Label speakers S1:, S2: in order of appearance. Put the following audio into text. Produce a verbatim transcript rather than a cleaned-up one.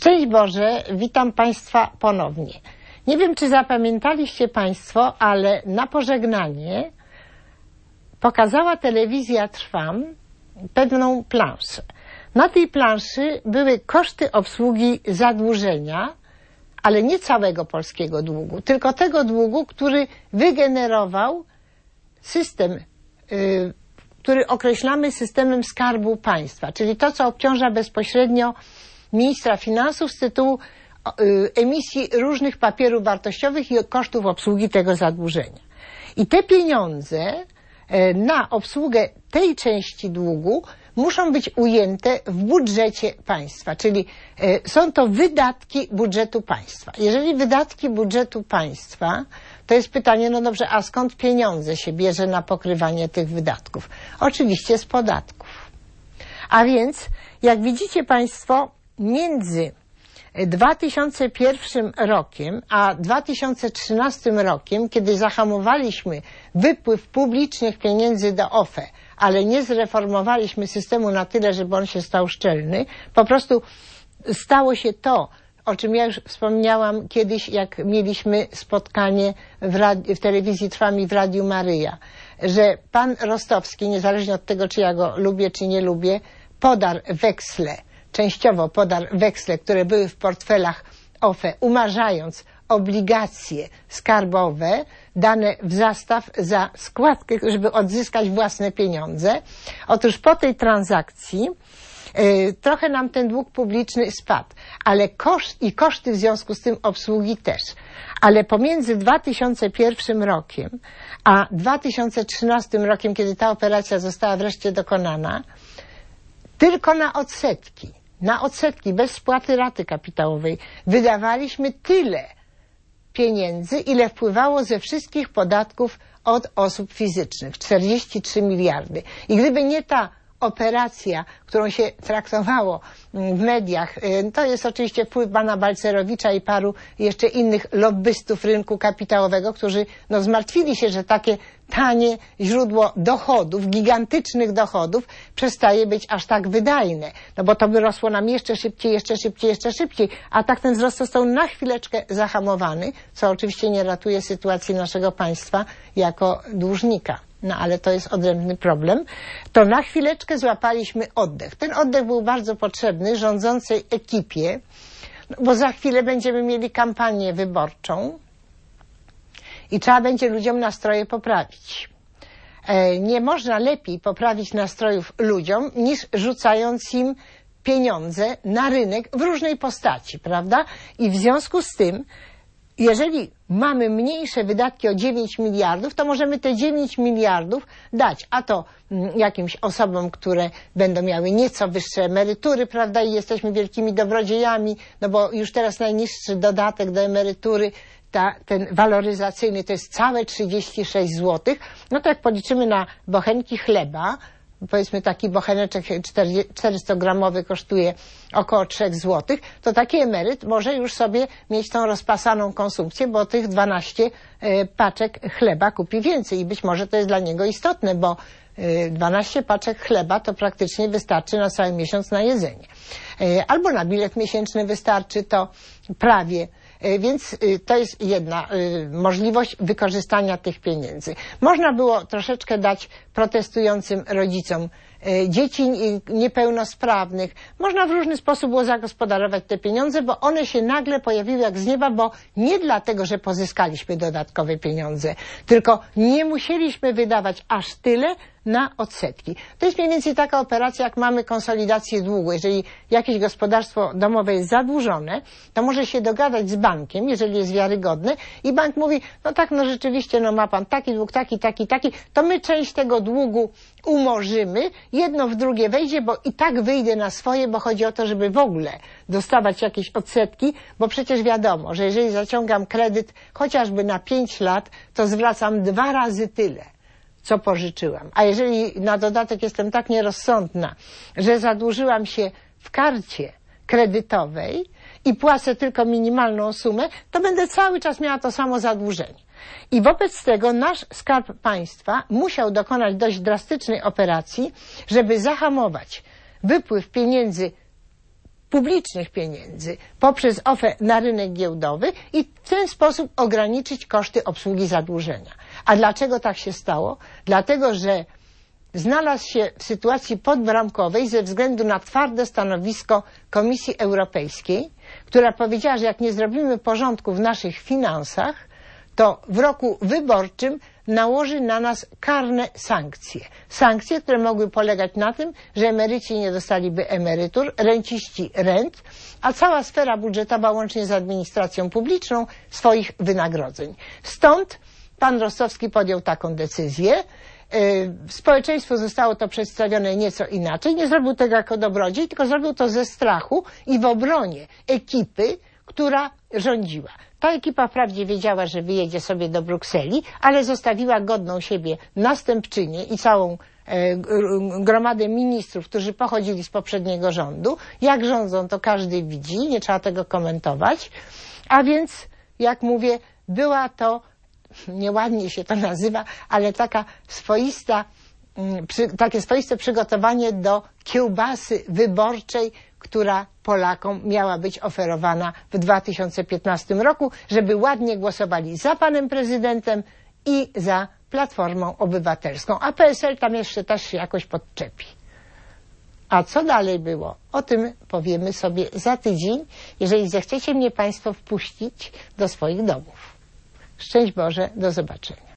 S1: Szczęść Boże, witam Państwa ponownie. Nie wiem, czy zapamiętaliście Państwo, ale na pożegnanie pokazała telewizja Trwam pewną planszę. Na tej planszy były koszty obsługi zadłużenia, ale nie całego polskiego długu, tylko tego długu, który wygenerował system, yy, który określamy systemem Skarbu Państwa, czyli to, co obciąża bezpośrednio ministra finansów z tytułu yy, emisji różnych papierów wartościowych i kosztów obsługi tego zadłużenia. I te pieniądze yy, na obsługę tej części długu muszą być ujęte w budżecie państwa, czyli y, są to wydatki budżetu państwa. Jeżeli wydatki budżetu państwa, to jest pytanie, no dobrze, a skąd pieniądze się bierze na pokrywanie tych wydatków? Oczywiście z podatków. A więc, jak widzicie Państwo, między dwa tysiące pierwszym rokiem a dwa tysiące trzynastym rokiem, kiedy zahamowaliśmy wypływ publicznych pieniędzy do O F E, ale nie zreformowaliśmy systemu na tyle, żeby on się stał szczelny, po prostu stało się to, o czym ja już wspomniałam kiedyś, jak mieliśmy spotkanie w, radi- w telewizji Trwam i w Radiu Maryja, że pan Rostowski, niezależnie od tego, czy ja go lubię, czy nie lubię, podarł weksle, częściowo podarł weksle, które były w portfelach O F E, umarzając obligacje skarbowe dane w zastaw za składkę, żeby odzyskać własne pieniądze. Otóż po tej transakcji yy, trochę nam ten dług publiczny spadł, ale koszt i koszty w związku z tym obsługi też. Ale pomiędzy dwa tysiące pierwszym rokiem a dwa tysiące trzynastym rokiem, kiedy ta operacja została wreszcie dokonana, tylko na odsetki, na odsetki bez spłaty raty kapitałowej wydawaliśmy tyle pieniędzy, ile wpływało ze wszystkich podatków od osób fizycznych. czterdzieści trzy miliardy. I gdyby nie ta operacja, którą się traktowało w mediach, to jest oczywiście wpływ pana Balcerowicza i paru jeszcze innych lobbystów rynku kapitałowego, którzy no, zmartwili się, że takie tanie źródło dochodów, gigantycznych dochodów przestaje być aż tak wydajne. No bo to by rosło nam jeszcze szybciej, jeszcze szybciej, jeszcze szybciej, a tak ten wzrost został na chwileczkę zahamowany, co oczywiście nie ratuje sytuacji naszego państwa jako dłużnika. No ale to jest odrębny problem. To na chwileczkę złapaliśmy oddech. Ten oddech był bardzo potrzebny rządzącej ekipie, bo za chwilę będziemy mieli kampanię wyborczą i trzeba będzie ludziom nastroje poprawić. Nie można lepiej poprawić nastrojów ludziom, niż rzucając im pieniądze na rynek w różnej postaci, prawda? I w związku z tym, jeżeli mamy mniejsze wydatki o dziewięć miliardów, to możemy te dziewięć miliardów dać, a to jakimś osobom, które będą miały nieco wyższe emerytury, prawda, i jesteśmy wielkimi dobrodziejami, no bo już teraz najniższy dodatek do emerytury, ta, ten waloryzacyjny, to jest całe trzydzieści sześć złotych, no to jak policzymy na bochenki chleba, powiedzmy taki bocheneczek czterysta gramowy kosztuje około trzy złote, to taki emeryt może już sobie mieć tą rozpasaną konsumpcję, bo tych dwanaście paczek chleba kupi więcej i być może to jest dla niego istotne, bo dwanaście paczek chleba to praktycznie wystarczy na cały miesiąc na jedzenie. Albo na bilet miesięczny wystarczy to prawie. Więc to jest jedna możliwość wykorzystania tych pieniędzy. Można było troszeczkę dać protestującym rodzicom dzieci niepełnosprawnych. Można w różny sposób było zagospodarować te pieniądze, bo one się nagle pojawiły jak z nieba, bo nie dlatego, że pozyskaliśmy dodatkowe pieniądze, tylko nie musieliśmy wydawać aż tyle na odsetki. To jest mniej więcej taka operacja, jak mamy konsolidację długu. Jeżeli jakieś gospodarstwo domowe jest zadłużone, to może się dogadać z bankiem, jeżeli jest wiarygodny, i bank mówi, no tak, no rzeczywiście, no ma pan taki dług, taki, taki, taki, to my część tego długu umorzymy, jedno w drugie wejdzie, bo i tak wyjdę na swoje, bo chodzi o to, żeby w ogóle dostawać jakieś odsetki, bo przecież wiadomo, że jeżeli zaciągam kredyt chociażby na pięć lat, to zwracam dwa razy tyle, co pożyczyłam. A jeżeli na dodatek jestem tak nierozsądna, że zadłużyłam się w karcie kredytowej i płacę tylko minimalną sumę, to będę cały czas miała to samo zadłużenie. I wobec tego nasz Skarb Państwa musiał dokonać dość drastycznej operacji, żeby zahamować wypływ pieniędzy publicznych pieniędzy poprzez O F E na rynek giełdowy i w ten sposób ograniczyć koszty obsługi zadłużenia. A dlaczego tak się stało? Dlatego, że znalazł się w sytuacji podbramkowej ze względu na twarde stanowisko Komisji Europejskiej, która powiedziała, że jak nie zrobimy porządku w naszych finansach, to w roku wyborczym nałoży na nas karne sankcje. Sankcje, które mogły polegać na tym, że emeryci nie dostaliby emerytur, renciści rent, a cała sfera budżetowa łącznie z administracją publiczną swoich wynagrodzeń. Stąd pan Rostowski podjął taką decyzję. Społeczeństwu zostało to przedstawione nieco inaczej. Nie zrobił tego jako dobrodziej, tylko zrobił to ze strachu i w obronie ekipy, która rządziła. Ta ekipa wprawdzie wiedziała, że wyjedzie sobie do Brukseli, ale zostawiła godną siebie następczynię i całą e, gromadę ministrów, którzy pochodzili z poprzedniego rządu. Jak rządzą, to każdy widzi, nie trzeba tego komentować. A więc, jak mówię, była to, nieładnie się to nazywa, ale taka swoista, przy, takie swoiste przygotowanie do kiełbasy wyborczej, która Polakom miała być oferowana w dwa tysiące piętnastym roku, żeby ładnie głosowali za panem prezydentem i za Platformą Obywatelską. A P S L tam jeszcze też się jakoś podczepi. A co dalej było? O tym powiemy sobie za tydzień, jeżeli zechcecie mnie państwo wpuścić do swoich domów. Szczęść Boże, do zobaczenia.